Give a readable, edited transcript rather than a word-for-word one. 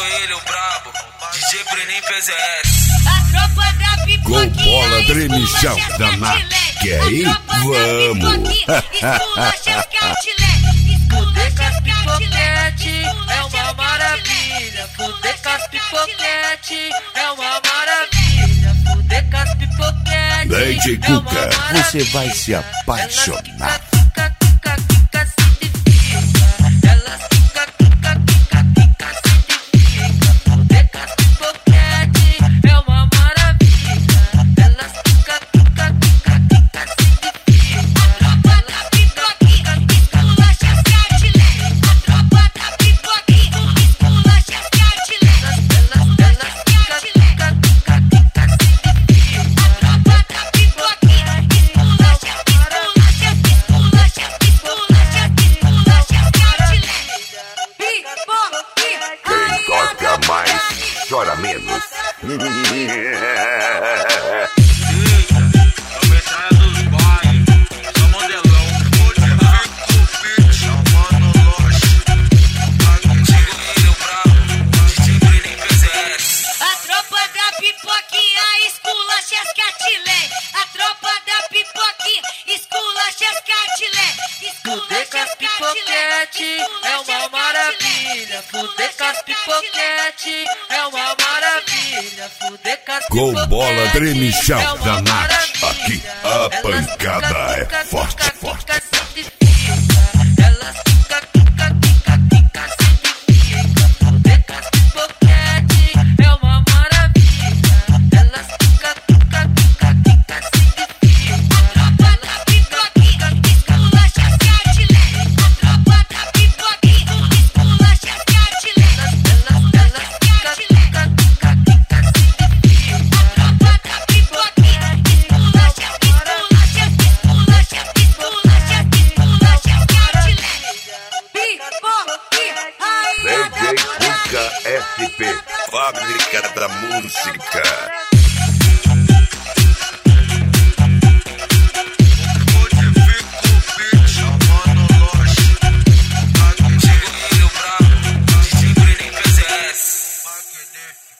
ele, o brabo, DJ Brenin PZS. A tropa da pipoquinha. Com bola dremichão da NAC. Quer ir? Vamos! Esculacha as cartilé. Fuder com as pipoquete é uma maravilha. Fuder com as pipoquete é uma maravilha. Fuder com as pipoquete. DJ Cuca, você vai se apaixonar. Chora menos. Fuder com as pipoquete é uma maravilha. Fuder com as pipoquete é uma maravilha. Fuder com as pipoquete. Com bola dremichão da NAC. Aqui a pancada é forte, forte. DJ Cuca SP, fábrica da música.